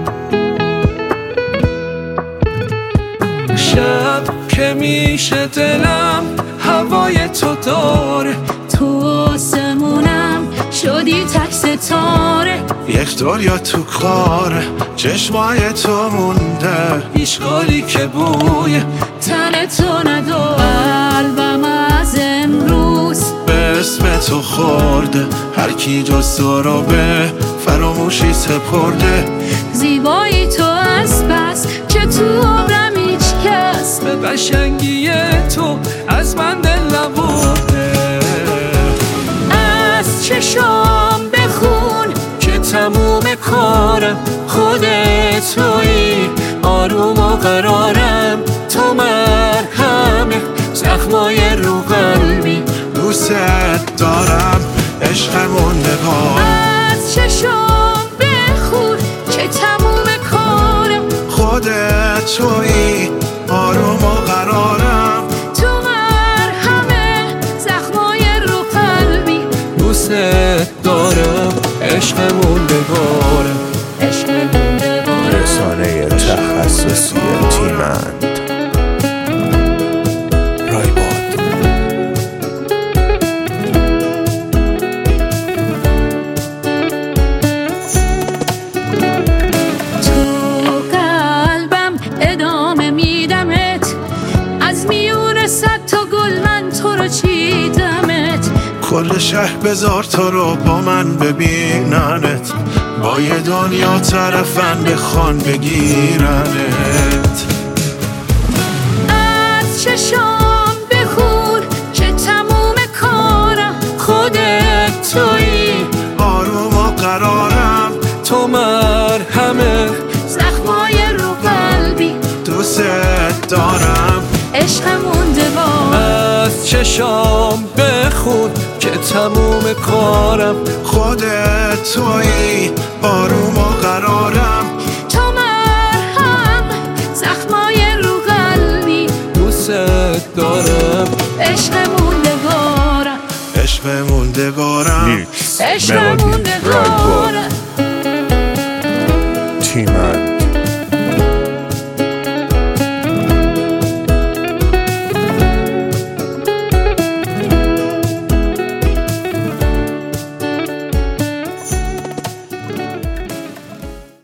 شب که میشه دلم هوای تو داره، تو آسمونم شدی تک ستاره. یک دنیا تو کاره چشمای تو مونده، اشکالی که بوی تن تو ندو قلبم از امروز به اسم تو خورده. هر کی جز تو رو به فراموشی سپرده. زیبایی تو از بس که تو عمرم هیچ کس به قشنگی تو از من دل نبرده. از چشام بخون که تموم کارم خودت تویی، آروم و قرارم تو مرهمه، زخمای رو قلبی دوست دارم عشقمون نگار. از چشام بخون که تموم کارم خودت تویی، آروم و قرارم تو مرهمه، زخمای رو قلبی دوست دارم، عشقمون بگارم. رسانه تخصصی تیمند رایباد. تو قلبم ادامه میدمت، از میون صد تا گل من تو رو چیدمت. کل شهر بذار تو رو با من ببیننت، با یه دنیا طرفن بخوان بگیرنت. از چشام بخون که تموم کارم خودت تویی، آروم و قرارم تو مرهمه، زخمای رو قلبی دوست دارم عشقمون دوام. از چشام بخون که تموم کارم خودت تویی، آروم و قرارم تو مرهم، زخمای رو قلبی دوست دارم. عشقمون دوارم، عشق موندگارم. نیکس عشقمون ملودی.